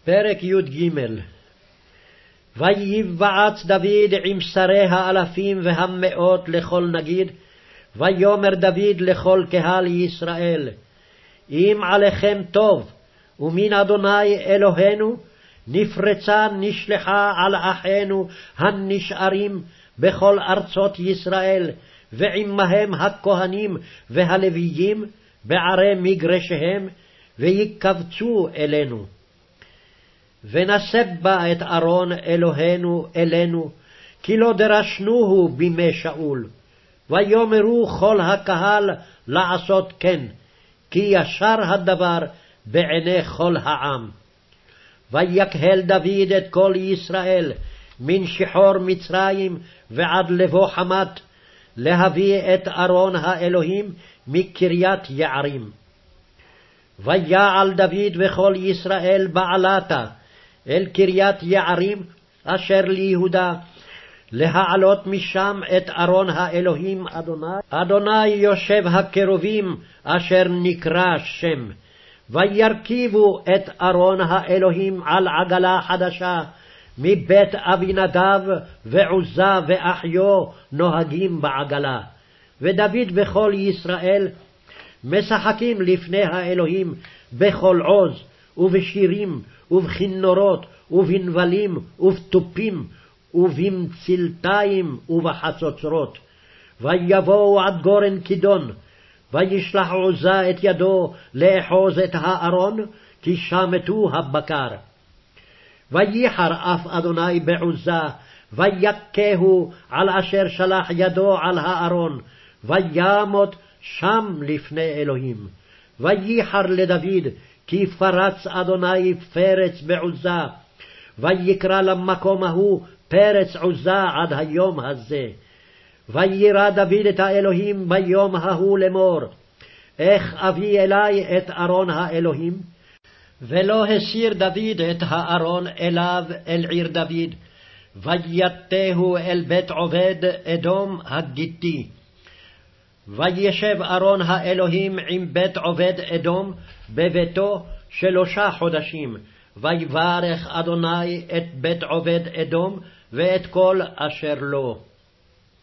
פרק י"ג. ויבעץ דוד עם שרי האלפים והמאות לכל נגיד, ויאמר דוד לכל קהל ישראל, אם עליכם טוב, ומן אדוני אלוהינו, נפרצה נשלחה על אחינו הנשארים בכל ארצות ישראל, ועמהם הכהנים והלוויים בערי מגרשיהם, ויקבצו אלינו. ונסב בה את ארון אלוהינו אלינו, כי לא דרשנוהו בימי שאול. ויאמרו כל הקהל לעשות כן, כי ישר הדבר בעיני כל העם. ויקהל דוד את כל ישראל, מן שחור מצרים ועד לבוא חמת, להביא את ארון האלוהים מקריית יערים. ויעל דוד וכל ישראל בעלתה, אל קריית יערים אשר ליהודה, להעלות משם את ארון האלוהים אדוני. אדוני יושב הקרובים אשר נקרא שם. וירכיבו את ארון האלוהים על עגלה חדשה, מבית אבינדב ועוזה ואחיו נוהגים בעגלה. ודוד וכל ישראל משחקים לפני האלוהים בכל עוז, ובשירים, ובכינורות, ובנבלים, ובתופים, ובמצלתיים, ובחצוצרות. ויבואו עד גורן כידון, וישלח עוזה את ידו לאחוז את הארון, כי שמתו הבקר. וייחר אף אדוני בעוזה, ויכהו על אשר שלח ידו על הארון, וימות שם לפני אלוהים. וייחר לדוד, כי פרץ אדוני פרץ בעוזה, ויקרא למקום ההוא פרץ עוזה עד היום הזה. וירא דוד את האלוהים ביום ההוא לאמור, איך אביא אלי את ארון האלוהים? ולא הסיר דוד את הארון אליו אל עיר דוד, ויתהו אל בית עובד אדום הגיתי. וישב ארון האלוהים עם בית עובד אדום בביתו 3 חודשים, ויברך אדוני את בית עובד אדום ואת כל אשר לו.